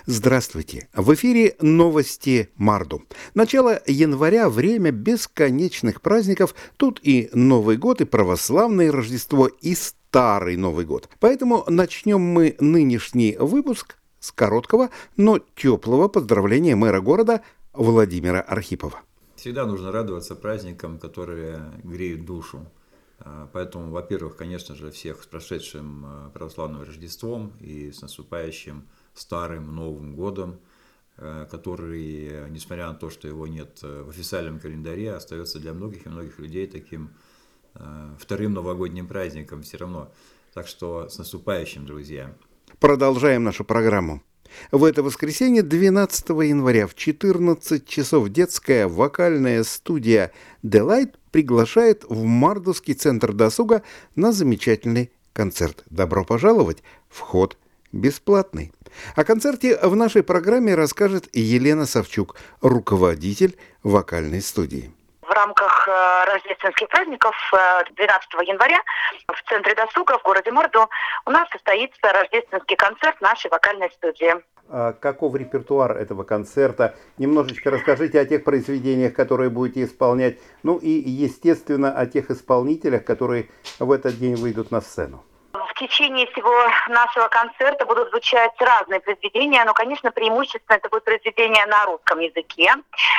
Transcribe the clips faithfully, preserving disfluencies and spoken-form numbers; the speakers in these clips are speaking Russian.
Здравствуйте! В эфире новости Марду. Начало января – время бесконечных праздников. Тут и Новый год, и православное Рождество, и Старый Новый год. Поэтому начнем мы нынешний выпуск с короткого, но теплого поздравления мэра города Владимира Архипова. Всегда нужно радоваться праздникам, которые греют душу. Поэтому, во-первых, конечно же, всех с прошедшим православным Рождеством и с наступающим Старым Новым годом, который, несмотря на то, что его нет в официальном календаре, остается для многих и многих людей таким вторым новогодним праздником все равно. Так что с наступающим, друзья! Продолжаем нашу программу. В это воскресенье, двенадцатого января, в четырнадцать часов детская вокальная студия Delight приглашает в Мардовский центр досуга на замечательный концерт. Добро пожаловать! Вход бесплатный. О концерте в нашей программе расскажет Елена Савчук, руководитель вокальной студии. В рамках рождественских праздников двенадцатого января в Центре досуга в городе Марду у нас состоится рождественский концерт нашей вокальной студии. А каков репертуар этого концерта? Немножечко расскажите о тех произведениях, которые будете исполнять, ну и, естественно, о тех исполнителях, которые в этот день выйдут на сцену. В течение всего нашего концерта будут звучать разные произведения, но, конечно, преимущественно это будут произведения на русском языке.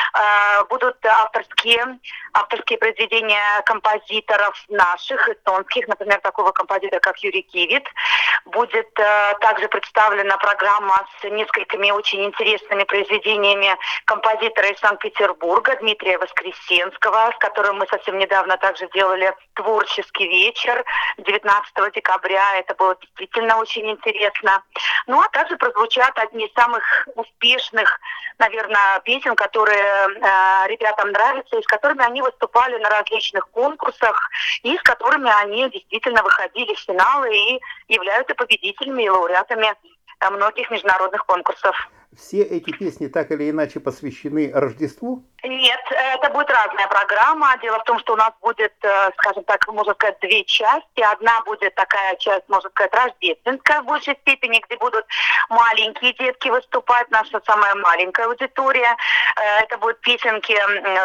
Будут авторские, авторские произведения композиторов наших, эстонских, например, такого композитора, как Юрий Кивит. Будет также представлена программа с несколькими очень интересными произведениями композитора из Санкт-Петербурга Дмитрия Воскресенского, с которым мы совсем недавно также делали творческий вечер девятнадцатого декабря. Это было действительно очень интересно. Ну, а также прозвучат одни из самых успешных, наверное, песен, которые э, ребятам нравятся, и с которыми они выступали на различных конкурсах, и с которыми они действительно выходили в финалы и являются победителями и лауреатами э, многих международных конкурсов. Все эти песни так или иначе посвящены Рождеству? Нет, это будет разная программа. Дело в том, что у нас будет, скажем так, можно сказать, две части. Одна будет такая часть, можно сказать, рождественская в большей степени, где будут маленькие детки выступать, наша самая маленькая аудитория. Это будут песенки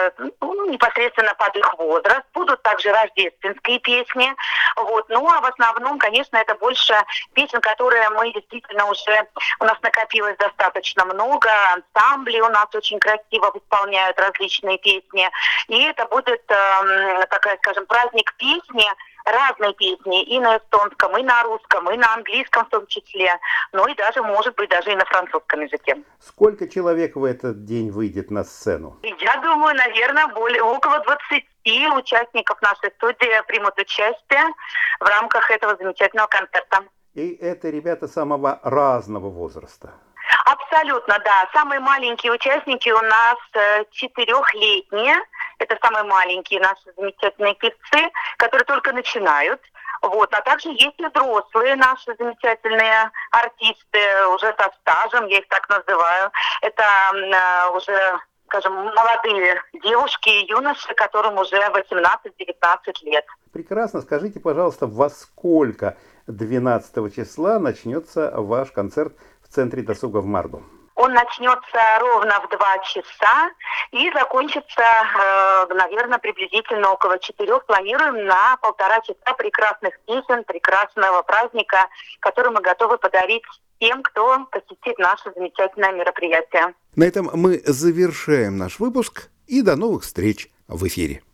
ну, непосредственно под их возраст. Будут также рождественские песни. Вот. Ну, а в основном, конечно, это больше песен, которые мы действительно уже, у нас накопилось достаточно много. Ансамбли у нас очень красиво исполняют различные песни. И это будет э, такая, скажем, праздник песни, разные песни и на эстонском, и на русском, и на английском в том числе. Ну и даже, может быть, даже и на французском языке. Сколько человек в этот день выйдет на сцену? Я думаю, наверное, более, около двадцати участников нашей студии примут участие в рамках этого замечательного концерта. И это ребята самого разного возраста. Абсолютно, да. Самые маленькие участники у нас четырехлетние. Это самые маленькие наши замечательные певцы, которые только начинают. Вот. А также есть и взрослые наши замечательные артисты, уже со стажем, я их так называю. Это э, уже, скажем, молодые девушки и юноши, которым уже восемнадцать-девятнадцать лет. Прекрасно. Скажите, пожалуйста, во сколько двенадцатого числа начнется ваш концерт в Центре досуга в Марду? Он начнется ровно в два часа и закончится, э, наверное, приблизительно около четырех. Планируем на полтора часа прекрасных песен, прекрасного праздника, который мы готовы подарить тем, кто посетит наше замечательное мероприятие. На этом мы завершаем наш выпуск и до новых встреч в эфире.